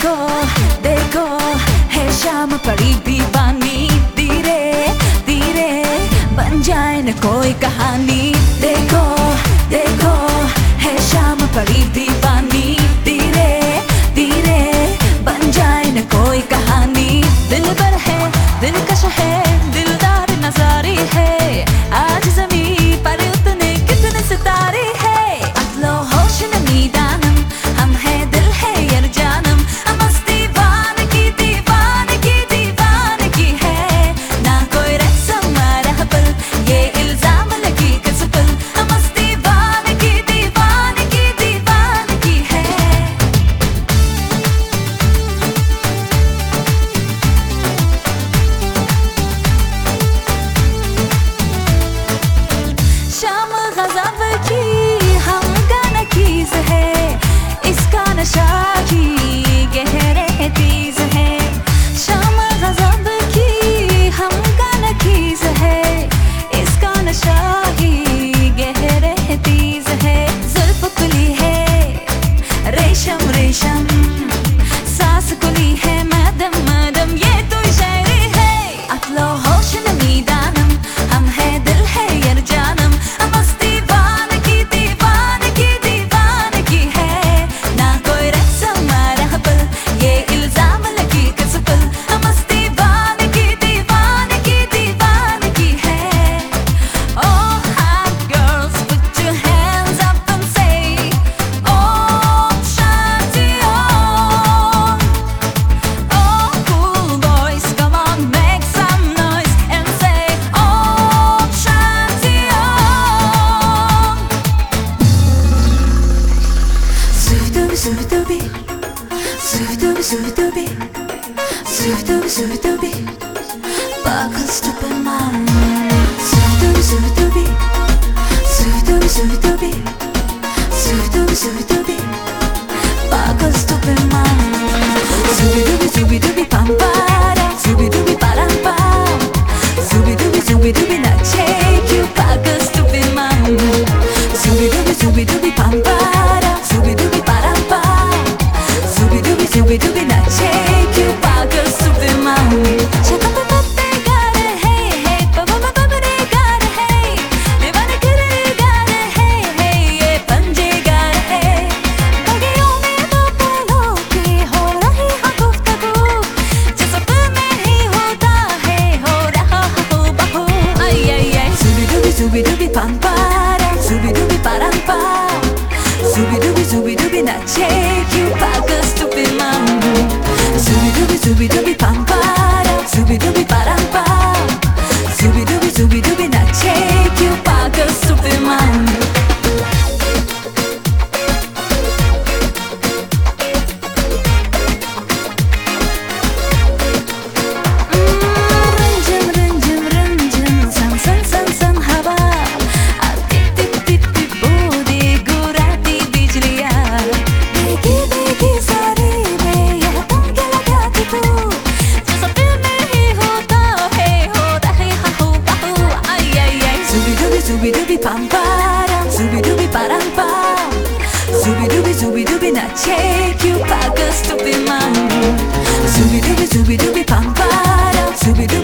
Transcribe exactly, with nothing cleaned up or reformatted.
देखो देखो है शाम पड़ी दीवानी, धीरे धीरे बन जाए न कोई कहानी। देखो देखो है शाम पड़ी दीवानी, धीरे धीरे बन जाए न कोई कहानी। दिल पर है दिलकश है दिलदार नजारी है, आज ज़मीं पर उतने कितने सितारे हैं। अक्लो होश नमी दानम हम है दिल है यार जानम, मस्ती दीवान की दीवान की दीवान की है। ना कोई रस्म रहबल ये इल्जाम लगी किस पल, मस्ती दीवान की दीवान की दीवान की है। शाम गज़ब की हम गाना कीज़ है, इसका नशा की गहरे तीज़ है। शाम गज़ब की हम गाना कीज़ है, इसका नशा की गहरे तीज़ है। जुल्फ खुली है रेशम रेशम, सांस खुली है मैडम मैडम ये तो शायरी है। अक्लो होश नमी दानम हम है दिल है यार जानम, मस्ती दीवान की दीवान की दीवान की है। ना कोई रस्म रहबल ये इल्जाम लगी किस पल, मस्ती दीवान की दीवान की दीवान की है। Oh hot girls put your hands up and say oh shanty on। Oh cool boys come on make some noise and say oh shanty on। Suvdubi suvdubi suvdubi suvdubi suvdubi bakıl stupid man। Suvdubi suvdubi suvdubi suvdubi suvdubi suvdubi bakıl stupid man। Zubidubi zubidubi pam para zubidubi param pam, zubidubi zubidubi nache क्यों bakıl stupid man। Zubidubi zubidubi pam para zubidubi param pam, zubidubi zubidubi nache क्यों bakıl stupid man। शक्ल पे पत्ते गा रहे हैं पवन में बबरे गा रहे हैं, दीवाने करे गा रहे हैं ये पंजे गा रहे हैं। बगियों में दो पलों की हो रही है गुफ्तगू, जिस फिल्म में ही होता है हो रहा हो बहू। आई आई आई zubidubi zubidubi pam para zubidubi param pam, zubidubi zubidubi nache क्यों bakıl stupid man। Zubidubi zubidubi pam para zubidubi param pam, zubidubi zubidubi nache क्यों bakıl stupid man। Ranjan Ranjan Ranjan सन सन सन सन हवा, टिप टिप टिप टिप बूंदे गुराती बिजलियाँ। देखी देखी सारी में यह तुम क्या लगाती तू, जैसा फिल्म में ही होता है हो रहे हो बहू। आई आई आई zubidubi zubidubi pam param zubidubi param pam, zubidubi zubidubi nache क्यों bakıl stupid man। Zubidubi zubidubi pam param zubidubi